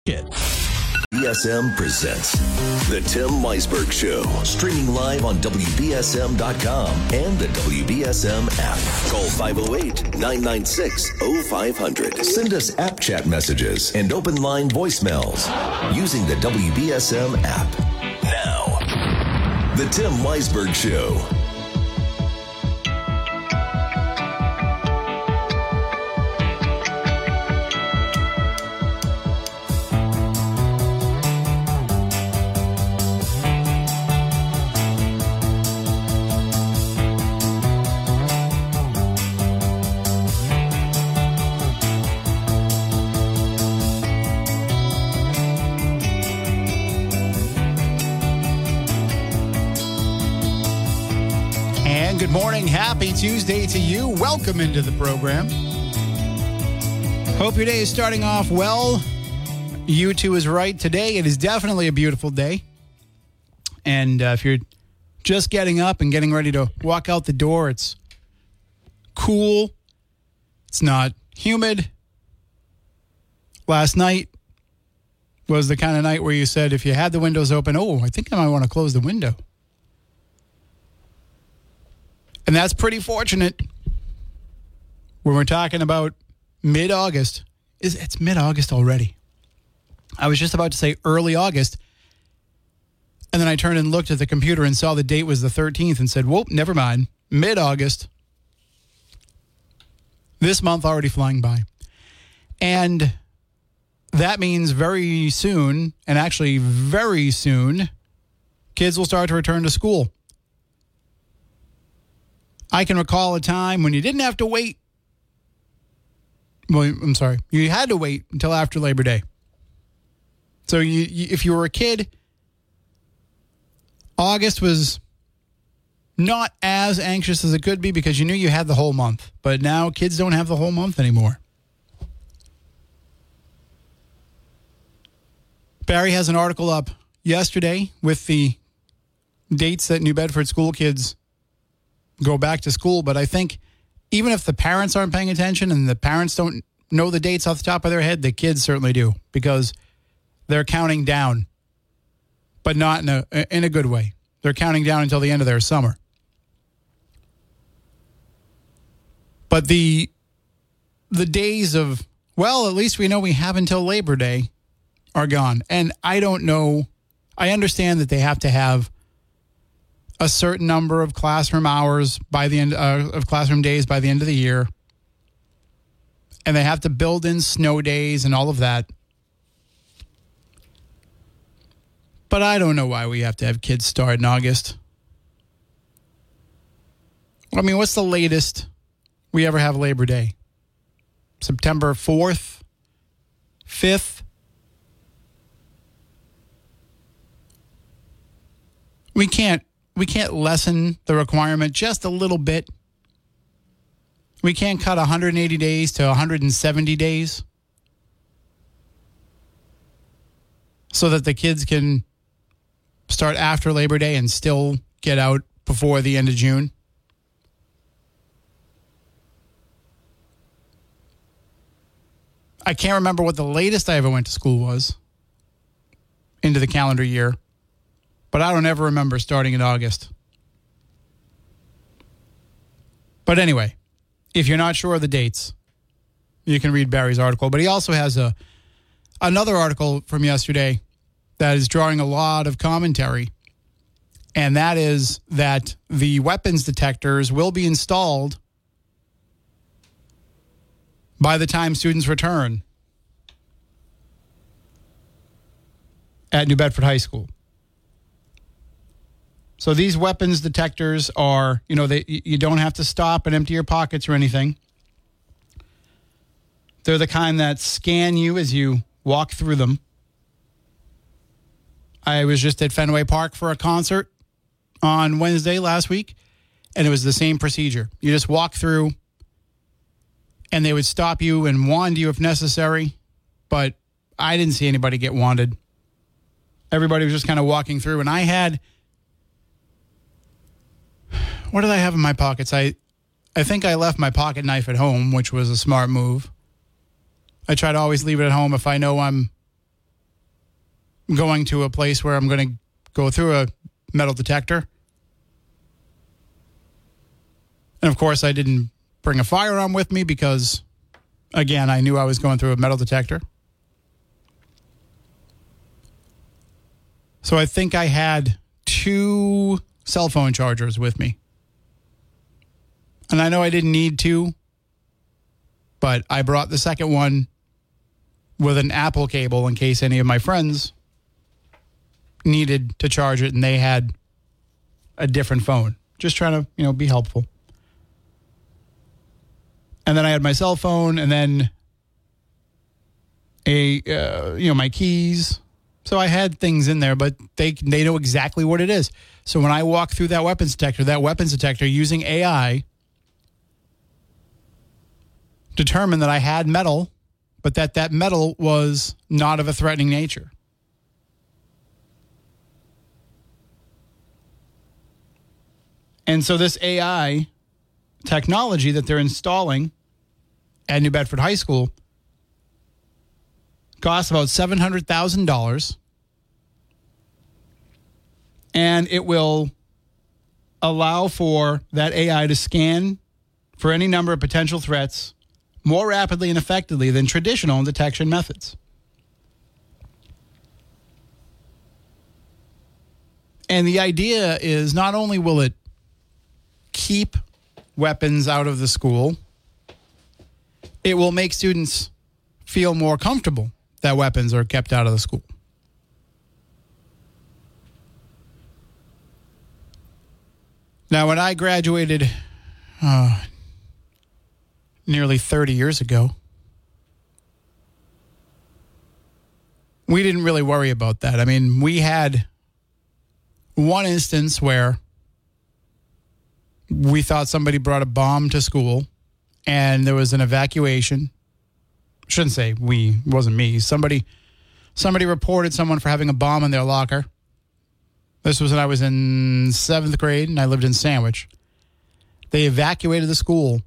WBSM presents The Tim Meisberg Show, streaming live on WBSM.com and the WBSM app. Call 508-996-0500. Send us app chat messages and open line voicemails using the WBSM app. Now, The Tim Meisberg Show. Good morning. Happy Tuesday to you. Welcome into the program. Hope your day is starting off well. You too is right. Today, it is definitely a beautiful day. And if you're just getting up and getting ready to walk out the door, it's cool. It's not humid. Last night was the kind of night where you said, if you had the windows open, I think I might want to close the window. And that's pretty fortunate when we're talking about mid-August. It's mid-August already. I was just about to say early August. And then I turned and looked at the computer and saw the date was the 13th and said, whoa, never mind. Mid-August. This month already flying by. And that means very soon, and actually very soon, kids will start to return to school. I can recall a time when you didn't have to wait. Well, I'm sorry. You had to wait until after Labor Day. So if you were a kid, August was not as anxious as it could be because you knew you had the whole month. But now kids don't have the whole month anymore. Barry has an article up yesterday with the dates that New Bedford school kids go back to school, but I think even if the parents aren't paying attention and the parents don't know the dates off the top of their head, the kids certainly do because they're counting down, but not in a good way. They're counting down until the end of their summer. But the days of, well, at least we know we have until Labor Day are gone. And I don't know. I understand that they have to have a certain number of classroom hours by the end of classroom days by the end of the year. And they have to build in snow days and all of that. But I don't know why we have to have kids start in August. I mean, what's the latest we ever have Labor Day? September 4th? 5th? We can't lessen the requirement just a little bit. We can't cut 180 days to 170 days so that the kids can start after Labor Day and still get out before the end of June. I can't remember what the latest I ever went to school was into the calendar year. But I don't ever remember starting in August. But anyway, if you're not sure of the dates, you can read Barry's article. But he also has another article from yesterday that is drawing a lot of commentary. And that is that the weapons detectors will be installed by the time students return at New Bedford High School. So these weapons detectors are, you don't have to stop and empty your pockets or anything. They're the kind that scan you as you walk through them. I was just at Fenway Park for a concert on Wednesday last week, and it was the same procedure. You just walk through, and they would stop you and wand you if necessary, but I didn't see anybody get wanded. Everybody was just kind of walking through, and I had... What did I have in my pockets? I think I left my pocket knife at home, which was a smart move. I try to always leave it at home if I know I'm going to a place where I'm going to go through a metal detector. And of course, I didn't bring a firearm with me because, again, I knew I was going through a metal detector. So I think I had 2 cell phone chargers with me. And I know I didn't need to, but I brought the second one with an Apple cable in case any of my friends needed to charge it and they had a different phone. Just trying to, be helpful. And then I had my cell phone and then my keys. So I had things in there, but they know exactly what it is. So when I walk through that weapons detector using AI determined that I had metal, but that metal was not of a threatening nature. And so this AI technology that they're installing at New Bedford High School costs about $700,000. And it will allow for that AI to scan for any number of potential threats more rapidly and effectively than traditional detection methods. And the idea is not only will it keep weapons out of the school, it will make students feel more comfortable that weapons are kept out of the school. Now, when I graduated nearly 30 years ago, we didn't really worry about that. I mean, we had one instance where we thought somebody brought a bomb to school and there was an evacuation. I shouldn't say we, it wasn't me. Somebody reported someone for having a bomb in their locker. This was when I was in 7th grade and I lived in Sandwich. They evacuated the school.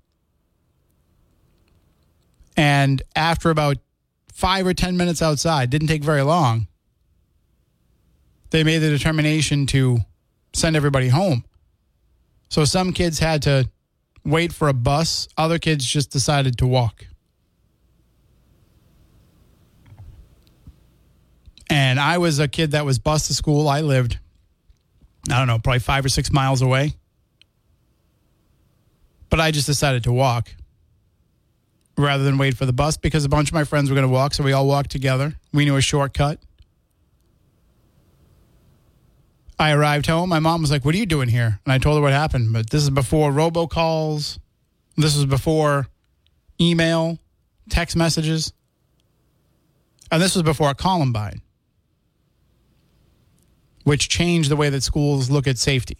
And after about 5 or 10 minutes outside, didn't take very long, they made the determination to send everybody home. So some kids had to wait for a bus. Other kids just decided to walk. And I was a kid that was bused to school. I lived, probably 5 or 6 miles away. But I just decided to walk rather than wait for the bus because a bunch of my friends were going to walk, so we all walked together. We knew a shortcut. I arrived home. My mom was like, "What are you doing here?" And I told her what happened. But this is before robocalls. This was before email, text messages. And this was before Columbine, which changed the way that schools look at safety.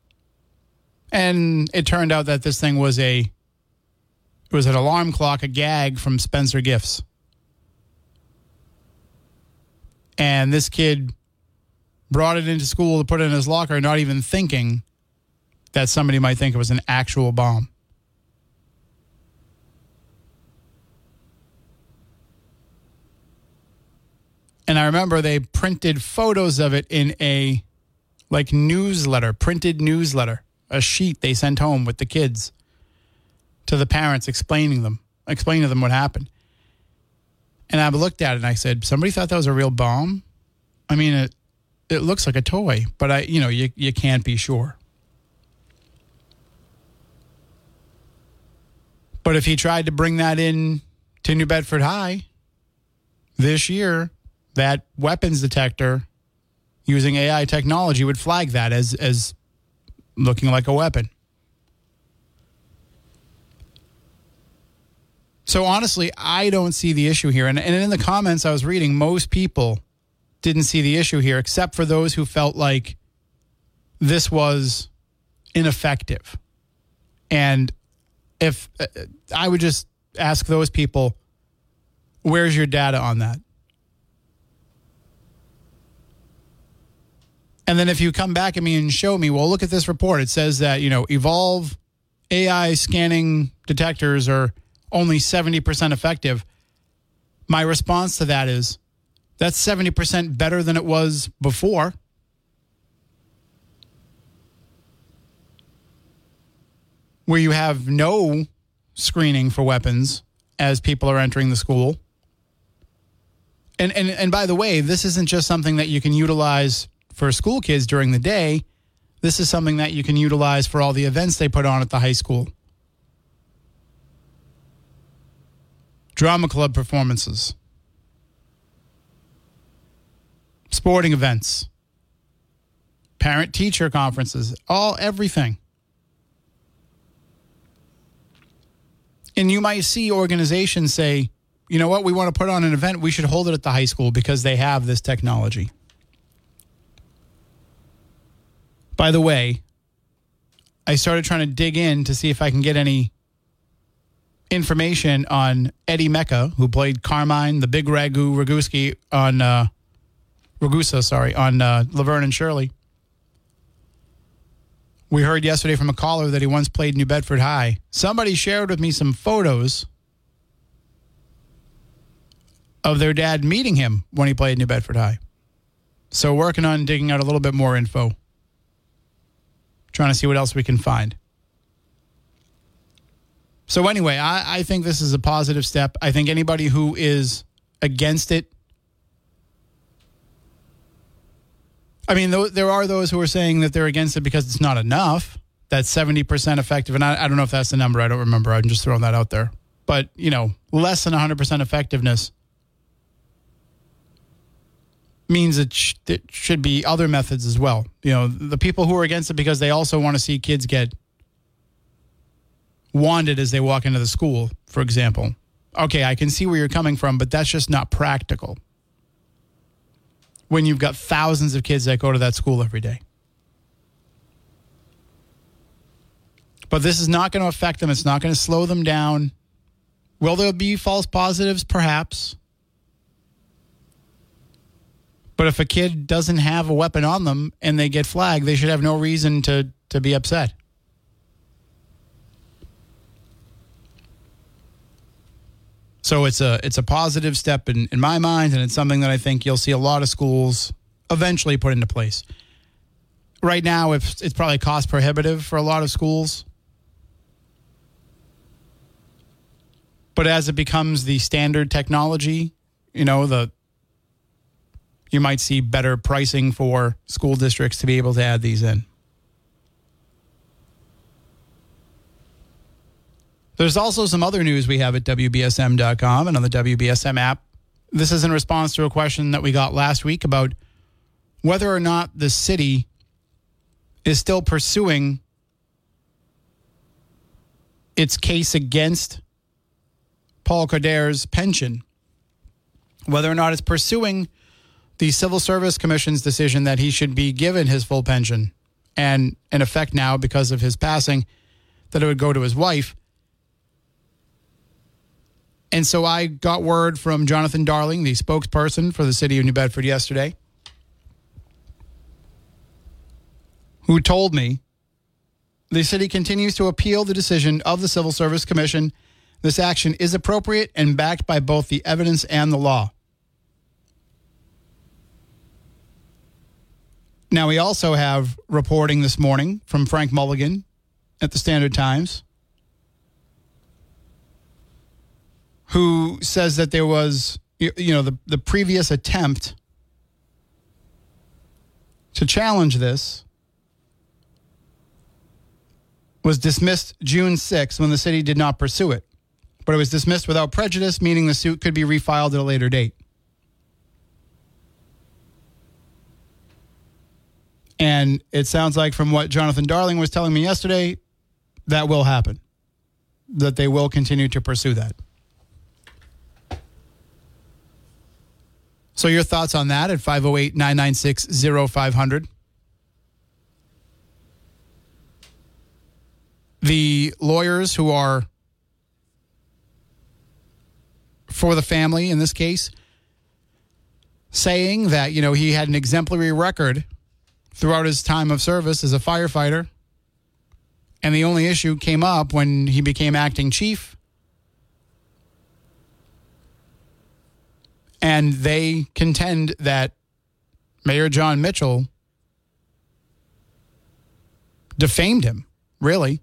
And it turned out that this thing was an alarm clock, a gag from Spencer Gifts. And this kid brought it into school to put it in his locker, not even thinking that somebody might think it was an actual bomb. And I remember they printed photos of it in a newsletter, printed newsletter, a sheet they sent home with the kids to the parents explaining to them what happened. And I looked at it and I said, somebody thought that was a real bomb? I mean, it looks like a toy, but you can't be sure. But if he tried to bring that in to New Bedford High this year, that weapons detector using AI technology would flag that as looking like a weapon. So honestly, I don't see the issue here. And in the comments I was reading, most people didn't see the issue here, except for those who felt like this was ineffective. And if I would just ask those people, where's your data on that? And then if you come back at me and show me, well, look at this report. It says that, Evolve AI scanning detectors are only 70% effective. My response to that is, That's 70% better than it was before. Where you have no screening for weapons as people are entering the school. And by the way, this isn't just something that you can utilize for school kids during the day. This is something that you can utilize for all the events they put on at the high school. Drama club performances. Sporting events. Parent-teacher conferences. Everything. And you might see organizations say, you know what, we want to put on an event, we should hold it at the high school because they have this technology. By the way, I started trying to dig in to see if I can get any information on Eddie Mecca, who played Carmine, the big Ragusa, on Laverne and Shirley. We heard yesterday from a caller that he once played New Bedford High. Somebody shared with me some photos of their dad meeting him when he played New Bedford High. So working on digging out a little bit more info. Trying to see what else we can find. So anyway, I think this is a positive step. I think anybody who is against it, I mean, there are those who are saying that they're against it because it's not enough. That's 70% effective. And I don't know if that's the number. I don't remember. I'm just throwing that out there. But, less than 100% effectiveness means it should be other methods as well. The people who are against it because they also want to see kids get wanded as they walk into the school, for example. Okay, I can see where you're coming from, but that's just not practical when you've got thousands of kids that go to that school every day. But this is not going to affect them. It's not going to slow them down. Will there be false positives? Perhaps. But if a kid doesn't have a weapon on them and they get flagged, they should have no reason to be upset. So it's a positive step in my mind, and it's something that I think you'll see a lot of schools eventually put into place. Right now, it's probably cost prohibitive for a lot of schools. But as it becomes the standard technology, you might see better pricing for school districts to be able to add these in. There's also some other news we have at WBSM.com and on the WBSM app. This is in response to a question that we got last week about whether or not the city is still pursuing its case against Paul Coderre's pension, whether or not it's pursuing the Civil Service Commission's decision that he should be given his full pension, and in effect now, because of his passing, that it would go to his wife. And so I got word from Jonathan Darling, the spokesperson for the city of New Bedford yesterday, who told me the city continues to appeal the decision of the Civil Service Commission. This action is appropriate and backed by both the evidence and the law. Now, we also have reporting this morning from Frank Mulligan at the Standard Times, who says that there was, the previous attempt to challenge this was dismissed June 6th when the city did not pursue it. But it was dismissed without prejudice, meaning the suit could be refiled at a later date. And it sounds like from what Jonathan Darling was telling me yesterday, that will happen. That they will continue to pursue that. So your thoughts on that at 508-996-0500. The lawyers who are for the family in this case saying that, he had an exemplary record throughout his time of service as a firefighter, and the only issue came up when he became acting chief. And they contend that Mayor John Mitchell defamed him, really,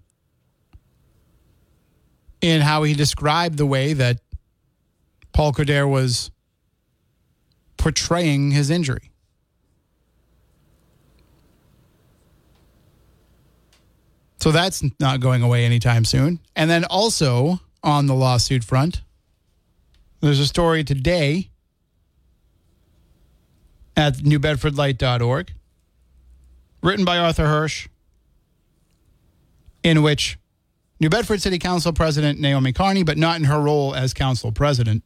in how he described the way that Paul Cordero was portraying his injury. So that's not going away anytime soon. And then also on the lawsuit front, there's a story today at newbedfordlight.org, written by Arthur Hirsch, in which New Bedford City Council President Naomi Carney, but not in her role as council president,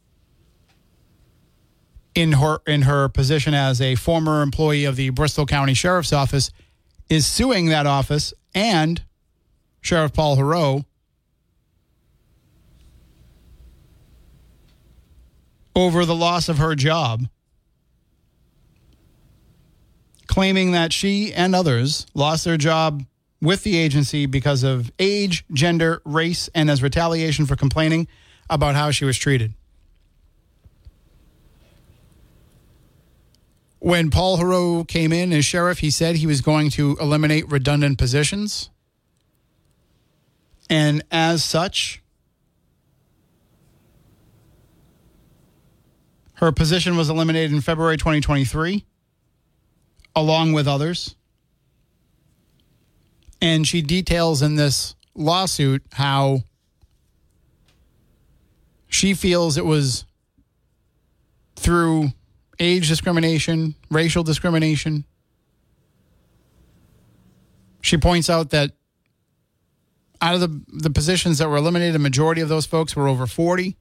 in her position as a former employee of the Bristol County Sheriff's Office, is suing that office and Sheriff Paul Heroux over the loss of her job, claiming that she and others lost their job with the agency because of age, gender, race, and as retaliation for complaining about how she was treated. When Paul Heroux came in as sheriff, he said he was going to eliminate redundant positions. And as such, her position was eliminated in February 2023, along with others. And she details in this lawsuit how she feels it was through age discrimination, racial discrimination. She points out that out of the positions that were eliminated, a majority of those folks were over 40.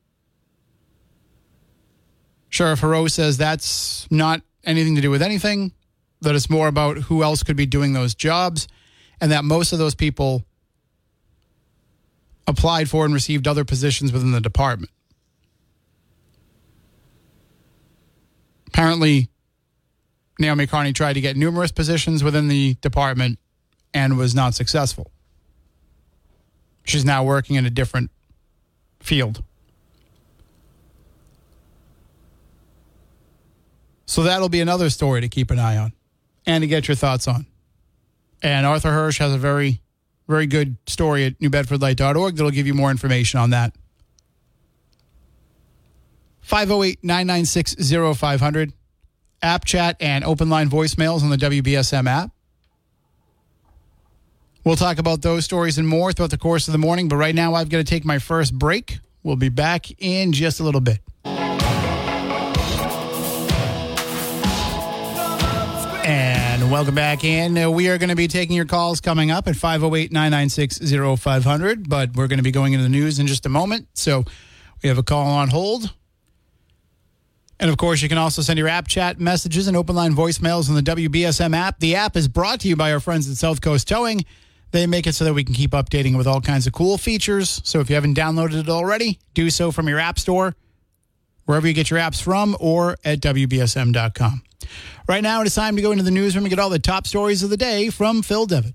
Sheriff Heroux says that's not anything to do with anything, that it's more about who else could be doing those jobs, and that most of those people applied for and received other positions within the department. Apparently, Naomi Carney tried to get numerous positions within the department and was not successful. She's now working in a different field. So that'll be another story to keep an eye on and to get your thoughts on. And Arthur Hirsch has a very, very good story at newbedfordlight.org that'll give you more information on that. 508-996-0500. App chat and open line voicemails on the WBSM app. We'll talk about those stories and more throughout the course of the morning, but right now I've got to take my first break. We'll be back in just a little bit. And welcome back in. We are going to be taking your calls coming up at 508-996-0500, but we're going to be going into the news in just a moment. So we have a call on hold. And, of course, you can also send your app chat messages and open line voicemails on the WBSM app. The app is brought to you by our friends at South Coast Towing. They make it so that we can keep updating with all kinds of cool features. So if you haven't downloaded it already, do so from your app store, wherever you get your apps from, or at WBSM.com. Right now, it is time to go into the newsroom and get all the top stories of the day from Phil Devitt.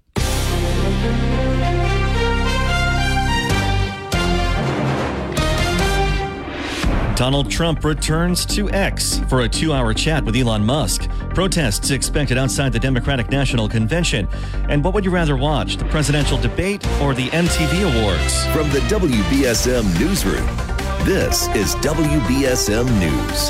Donald Trump returns to X for a 2-hour chat with Elon Musk. Protests expected outside the Democratic National Convention. And what would you rather watch, the presidential debate or the MTV Awards? From the WBSM Newsroom, this is WBSM News.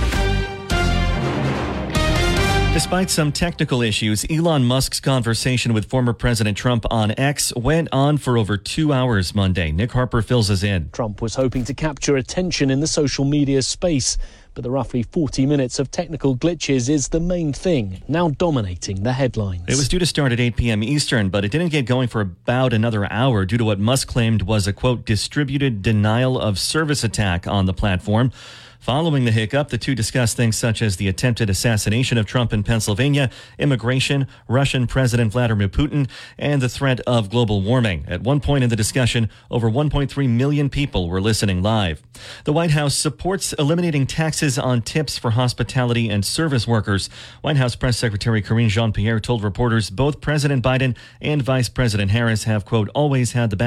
Despite some technical issues, Elon Musk's conversation with former President Trump on X went on for over 2 hours Monday. Nick Harper fills us in. Trump was hoping to capture attention in the social media space, but the roughly 40 minutes of technical glitches is the main thing, now dominating the headlines. It was due to start at 8 p.m. Eastern, but it didn't get going for about another hour due to what Musk claimed was a, quote, distributed denial of service attack on the platform. Following the hiccup, the two discussed things such as the attempted assassination of Trump in Pennsylvania, immigration, Russian President Vladimir Putin, and the threat of global warming. At one point in the discussion, over 1.3 million people were listening live. The White House supports eliminating taxes on tips for hospitality and service workers. White House Press Secretary Karine Jean-Pierre told reporters both President Biden and Vice President Harris have, quote, always had the backs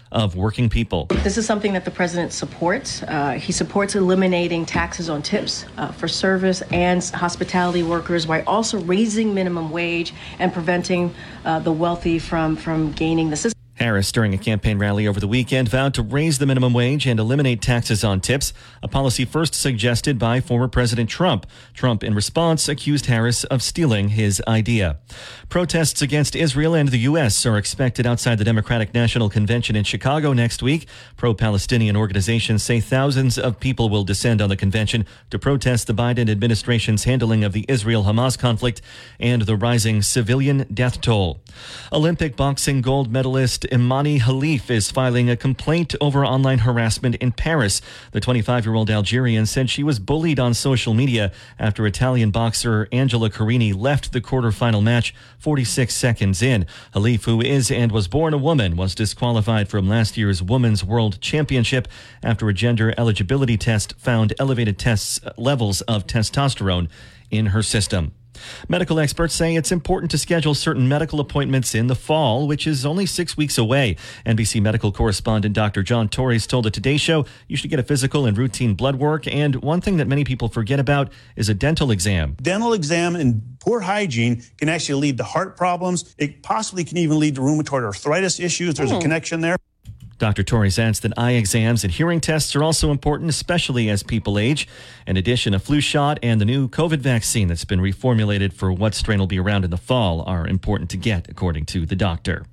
of working people. This is something that the president supports. He supports eliminating taxes on tips for service and hospitality workers while also raising minimum wage and preventing the wealthy from gaining the system. Harris, during a campaign rally over the weekend, vowed to raise the minimum wage and eliminate taxes on tips, a policy first suggested by former President Trump. Trump, in response, accused Harris of stealing his idea. Protests against Israel and the U.S. are expected outside the Democratic National Convention in Chicago next week. Pro-Palestinian organizations say thousands of people will descend on the convention to protest the Biden administration's handling of the Israel-Hamas conflict and the rising civilian death toll. Olympic boxing gold medalist Imani Khalif is filing a complaint over online harassment in Paris. The 25-year-old Algerian said she was bullied on social media after Italian boxer Angela Carini left the quarterfinal match 46 seconds in. Khalif, who is and was born a woman, was disqualified from last year's Women's World Championship after a gender eligibility test found elevated levels of testosterone in her system. Medical experts say it's important to schedule certain medical appointments in the fall, which is only 6 weeks away. NBC medical correspondent Dr. John Torres told the Today Show you should get a physical and routine blood work. And one thing that many people forget about is a dental exam. Dental exam and poor hygiene can actually lead to heart problems. It possibly can even lead to rheumatoid arthritis issues. There's a connection there. Dr. Torres adds that eye exams and hearing tests are also important, especially as people age. In addition, a flu shot and the new COVID vaccine that's been reformulated for what strain will be around in the fall are important to get, according to the doctor.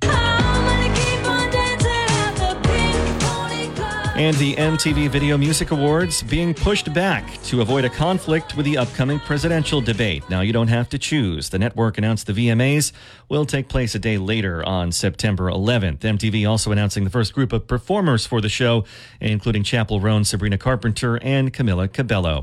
And the MTV Video Music Awards being pushed back to avoid a conflict with the upcoming presidential debate. Now, you don't have to choose. The network announced the VMAs will take place a day later on September 11th. MTV also announcing the first group of performers for the show, including Chappell Roan, Sabrina Carpenter, and Camila Cabello.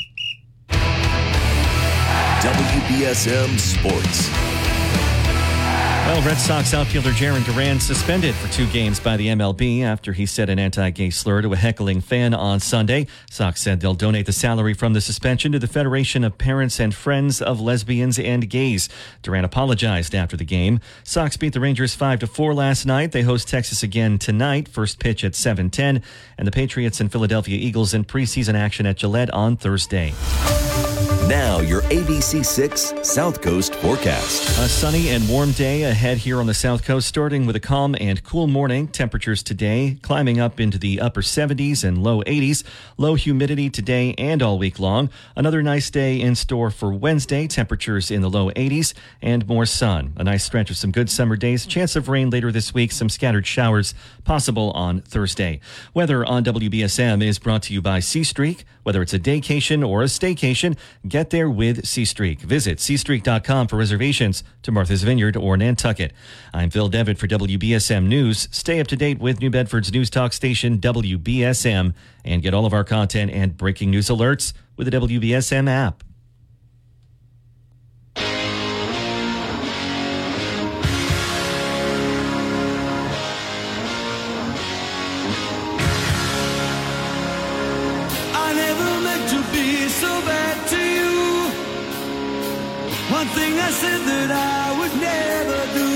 WBSM Sports. Well, Red Sox outfielder Jarren Duran suspended for 2 games by the MLB after he said an anti-gay slur to a heckling fan on Sunday. Sox said they'll donate the salary from the suspension to the Federation of Parents and Friends of Lesbians and Gays. Duran apologized after the game. Sox beat the Rangers 5-4 last night. They host Texas again tonight. First pitch at 7:10. And the Patriots and Philadelphia Eagles in preseason action at Gillette on Thursday. Now, your ABC6 South Coast forecast. A sunny and warm day ahead here on the South Coast, starting with a calm and cool morning. Temperatures today climbing up into the upper 70s and low 80s. Low humidity today and all week long. Another nice day in store for Wednesday. Temperatures in the low 80s and more sun. A nice stretch of some good summer days. Chance of rain later this week. Some scattered showers possible on Thursday. Weather on WBSM is brought to you by C Streak. Whether it's a daycation or a staycation, get there with C Streak. Visit cstreak.com for reservations to Martha's Vineyard or Nantucket. I'm Phil Devitt for WBSM News. Stay up to date with New Bedford's news talk station, WBSM, and get all of our content and breaking news alerts with the WBSM app. One thing I said that I would never do.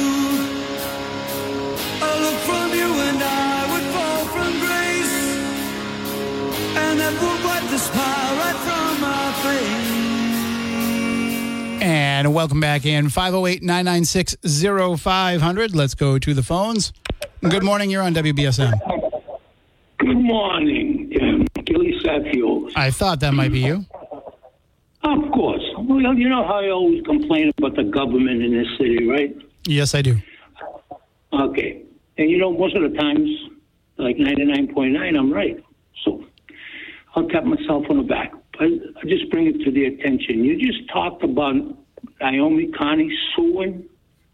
A look from you and I would fall from grace, and that would wipe the smile right from my face. And welcome back in 508-996-0500. Let's go to the phones. Good morning. You're on WBSM. Good morning, Gilly Satfield. I thought that might be you. Of course. Well, you know how I always complain about the government in this city, right? Yes, I do. Okay. And you know, most of the times, like 99.9, I'm right. So I'll tap myself on the back. But I'll just bring it to the attention. You just talked about Naomi Coney suing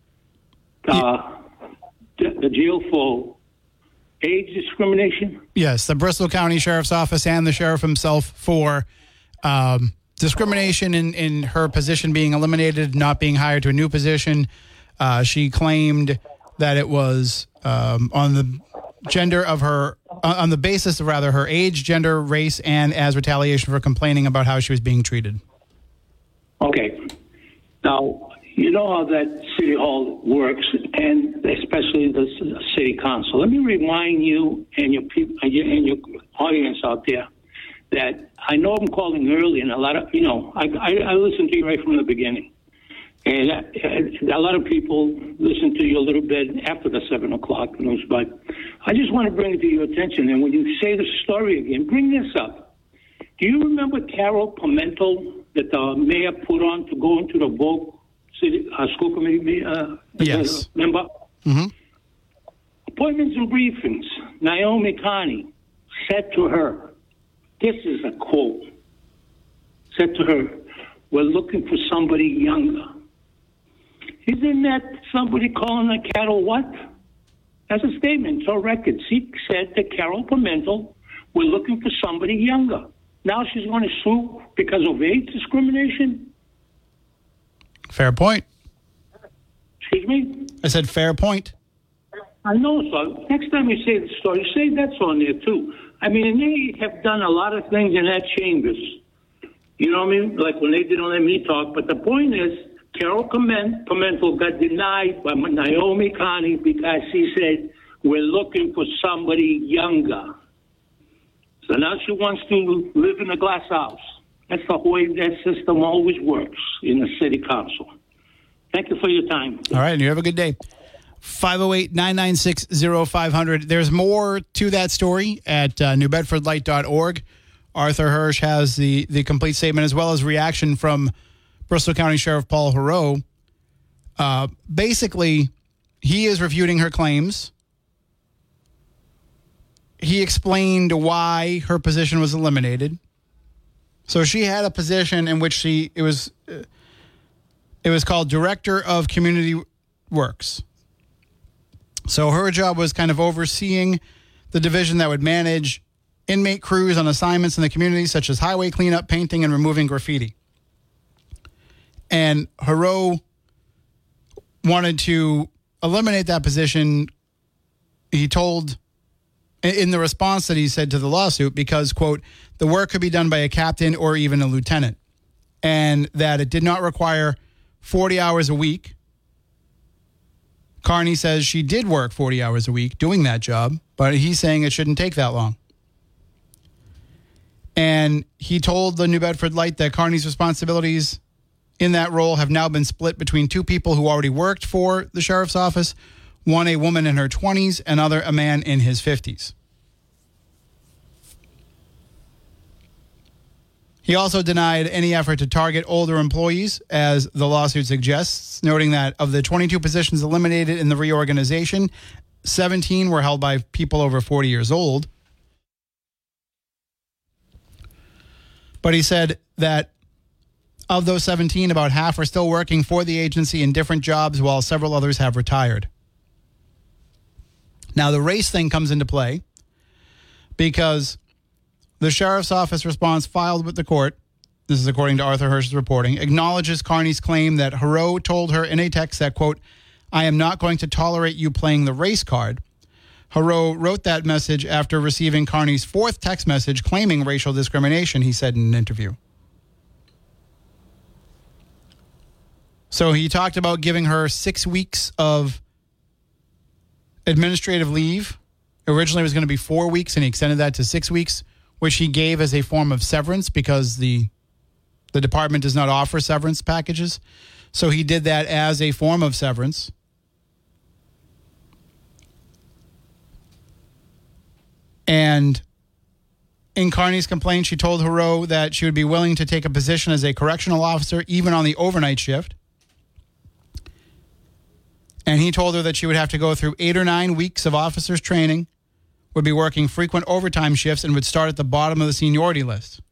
the jail for age discrimination? Yes, the Bristol County Sheriff's Office and the sheriff himself for discrimination in her position being eliminated, not being hired to a new position. She claimed that it was on the gender of her, on the basis of rather her age, gender, race, and as retaliation for complaining about how she was being treated. Okay. Now, You know how that City Hall works, and especially the City Council. Let me remind you and your people and your audience out there that I know I'm calling early, and a lot of, I listened to you right from the beginning. And a lot of people listen to you a little bit after the 7 o'clock news, but I just want to bring it to your attention. And when you say the story again, bring this up. Do you remember Carol Pimentel that the mayor put on to go into the Vogue City School Committee Yes. member? Mm-hmm. Appointments and briefings. Naomi Coney said to her, this is a quote, said to her, we're looking for somebody younger. Isn't that somebody calling the cattle what? That's a statement. It's on record. She said to Carol Pimentel, we're looking for somebody younger. Now she's going to sue because of age discrimination? Fair point. Excuse me? I said fair point. I know, so next time you say the story, say that's on there too. I mean, and they have done a lot of things in that chambers. You know what I mean? Like when they didn't let me talk. But the point is, Carol Pimentel got denied by Naomi Coney because she said, we're looking for somebody younger. So now she wants to live in a glass house. That's the way that system always works in the city council. Thank you for your time. All right, and you have a good day. 508-996-0500. There's more to that story at newbedfordlight.org. Arthur Hirsch has the complete statement as well as reaction from Bristol County Sheriff Paul Heroux. Basically, he is refuting her claims. He explained why her position was eliminated. So she had a position in which it was called Director of Community Works. So her job was kind of overseeing the division that would manage inmate crews on assignments in the community, such as highway cleanup, painting, and removing graffiti. And Heroux wanted to eliminate that position. He told, in the response that he said to the lawsuit, because, quote, the work could be done by a captain or even a lieutenant, and that it did not require 40 hours a week. Carney says she did work 40 hours a week doing that job, but he's saying it shouldn't take that long. And he told the New Bedford Light that Carney's responsibilities in that role have now been split between two people who already worked for the sheriff's office, one a woman in her 20s, another a man in his 50s. He also denied any effort to target older employees, as the lawsuit suggests, noting that of the 22 positions eliminated in the reorganization, 17 were held by people over 40 years old. But he said that of those 17, about half are still working for the agency in different jobs, while several others have retired. Now, the race thing comes into play because the sheriff's office response filed with the court, this is according to Arthur Hirsch's reporting, acknowledges Carney's claim that Heroux told her in a text that, quote, I am not going to tolerate you playing the race card. Heroux wrote that message after receiving Carney's fourth text message claiming racial discrimination, he said in an interview. So he talked about giving her 6 weeks of administrative leave. Originally it was going to be 4 weeks, and he extended that to 6 weeks, which he gave as a form of severance because the department does not offer severance packages. So he did that as a form of severance. And in Carney's complaint, she told Heroux that she would be willing to take a position as a correctional officer, even on the overnight shift. And he told her that she would have to go through 8 or 9 weeks of officers training, would be working frequent overtime shifts, and would start at the bottom of the seniority list.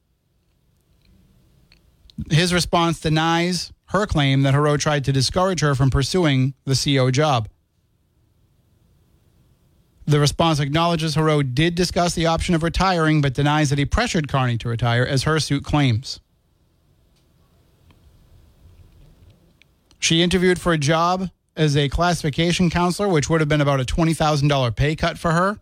His response denies her claim that Heroux tried to discourage her from pursuing the CO job. The response acknowledges Heroux did discuss the option of retiring, but denies that he pressured Carney to retire, as her suit claims. She interviewed for a job as a classification counselor, which would have been about a $20,000 pay cut for her.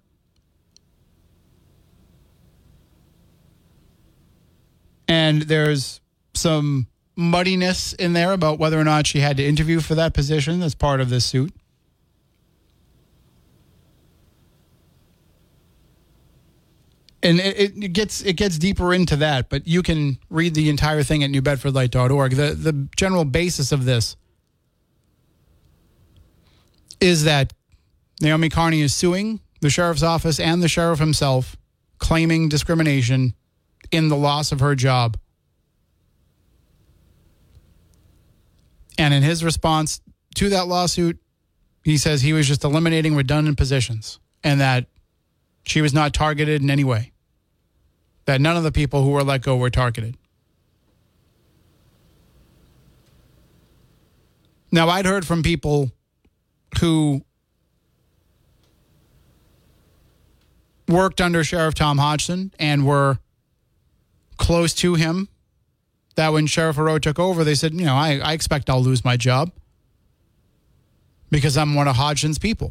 And there's some muddiness in there about whether or not she had to interview for that position as part of this suit. And it gets deeper into that, but you can read the entire thing at newbedfordlight.org. The general basis of this is that Naomi Carney is suing the sheriff's office and the sheriff himself, claiming discrimination in the loss of her job. And in his response to that lawsuit, he says he was just eliminating redundant positions and that she was not targeted in any way. That none of the people who were let go were targeted. Now, I'd heard from people who worked under Sheriff Tom Hodgson and were close to him, that when Sheriff Heroux took over, they said, I expect I'll lose my job because I'm one of Hodgson's people.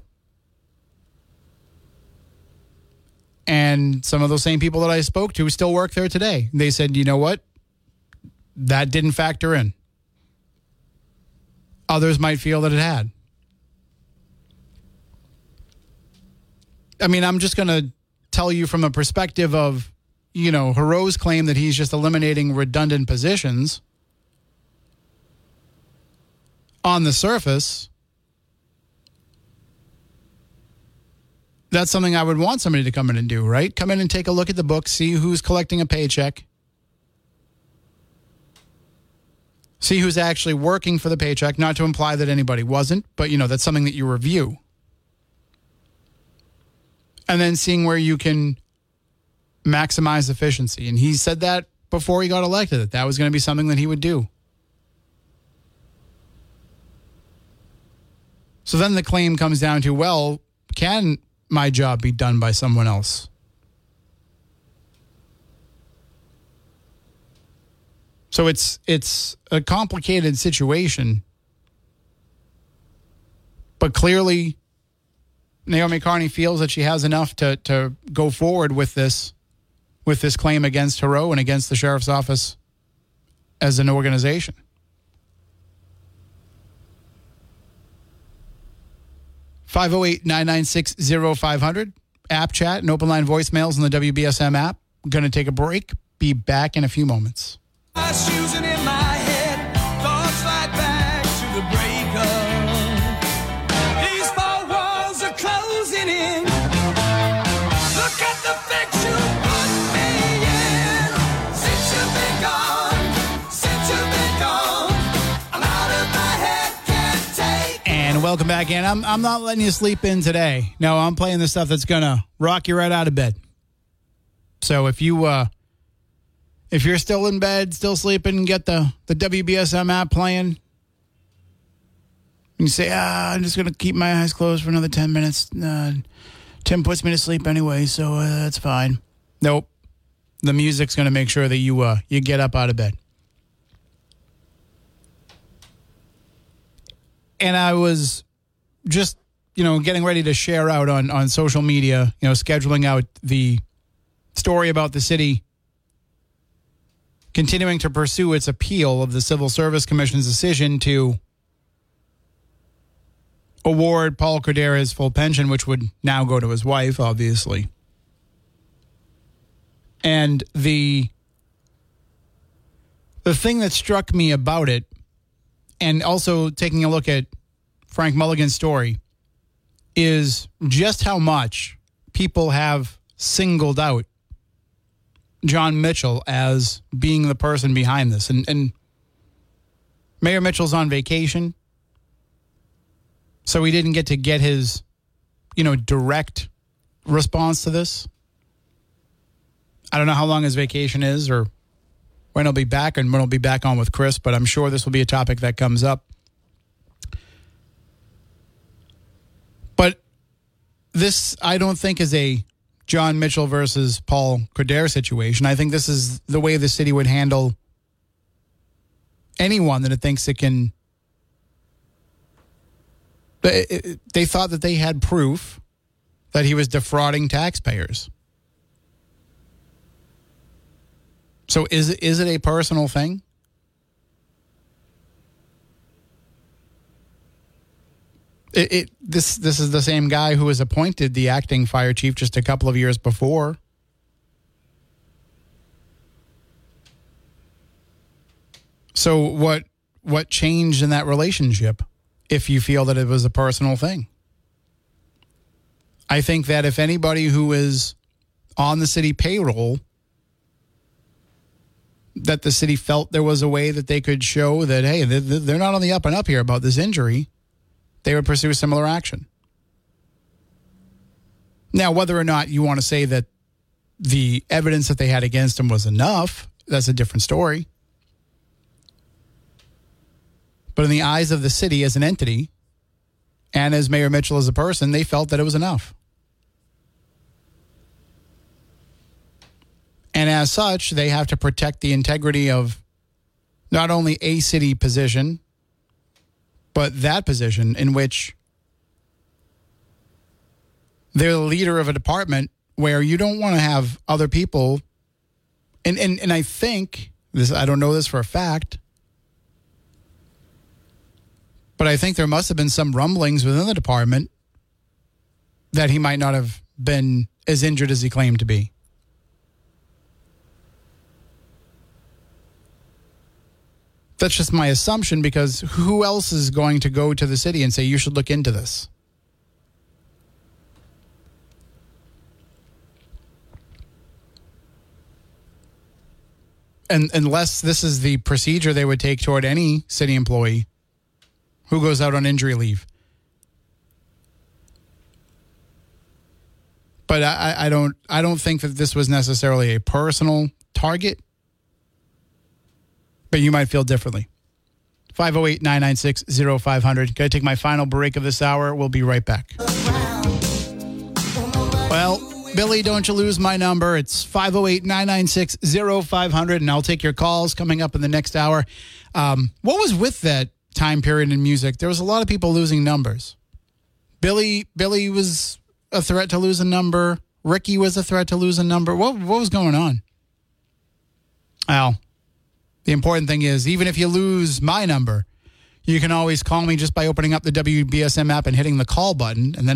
And some of those same people that I spoke to still work there today. They said, you know what? That didn't factor in. Others might feel that it had. I mean, I'm just going to tell you from a perspective of, Heroux's claim that he's just eliminating redundant positions. On the surface, that's something I would want somebody to come in and do, right? Come in and take a look at the book, see who's collecting a paycheck, see who's actually working for the paycheck, not to imply that anybody wasn't, but, that's something that you review. And then seeing where you can maximize efficiency. And he said that before he got elected, that was going to be something that he would do. So then the claim comes down to, well, can my job be done by someone else? So it's a complicated situation. But clearly, Naomi Carney feels that she has enough to go forward with this claim against Heroux and against the sheriff's office as an organization. (508-996-0500) app chat and open line voicemails in the WBSM app. I'm going to take a break. Be back in a few moments. My shoes and in my head, thoughts right back to the breakup. These four walls are closing in. Look at the fix you put me in. Since you've been gone, I'm out of my head, can't take. And welcome back in. I'm not letting you sleep in today. No, I'm playing the stuff that's going to rock you right out of bed. So if you're still in bed, still sleeping, get the WBSM app playing. And you say, I'm just going to keep my eyes closed for another 10 minutes. Tim puts me to sleep anyway, so that's fine. Nope. The music's going to make sure that you get up out of bed. And I was just, getting ready to share out on social media, scheduling out the story about the city continuing to pursue its appeal of the Civil Service Commission's decision to award Paul Cordera his full pension, which would now go to his wife, obviously. And the thing that struck me about it, and also taking a look at Frank Mulligan's story, is just how much people have singled out John Mitchell as being the person behind this. And Mayor Mitchell's on vacation, so he didn't get his, direct response to this. I don't know how long his vacation is or when he'll be back and when he'll be back on with Chris, but I'm sure this will be a topic that comes up. But this, I don't think, is a John Mitchell versus Paul Cordera situation. I think this is the way the city would handle anyone that it thinks it can. They thought that they had proof that he was defrauding taxpayers. So is it a personal thing? This is the same guy who was appointed the acting fire chief just a couple of years before. So what changed in that relationship if you feel that it was a personal thing? I think that if anybody who is on the city payroll, that the city felt there was a way that they could show that, hey, they're not on the up and up here about this injury, they would pursue similar action. Now, whether or not you want to say that the evidence that they had against him was enough, that's a different story. But in the eyes of the city as an entity, and as Mayor Mitchell as a person, they felt that it was enough. And as such, they have to protect the integrity of not only a city position, but that position in which they're the leader of a department where you don't want to have other people. And I think this, I don't know this for a fact, but I think there must have been some rumblings within the department that he might not have been as injured as he claimed to be. That's just my assumption, because who else is going to go to the city and say, you should look into this? And unless this is the procedure they would take toward any city employee who goes out on injury leave. But I don't think that this was necessarily a personal target. But you might feel differently. 508-996-0500. Got to take my final break of this hour. We'll be right back. Well, Billy, don't you lose my number. It's 508-996-0500, and I'll take your calls coming up in the next hour. What was with that time period in music? There was a lot of people losing numbers. Billy was a threat to lose a number. Ricky was a threat to lose a number. What was going on? Al. The important thing is, even if you lose my number, you can always call me just by opening up the WBSM app and hitting the call button, and then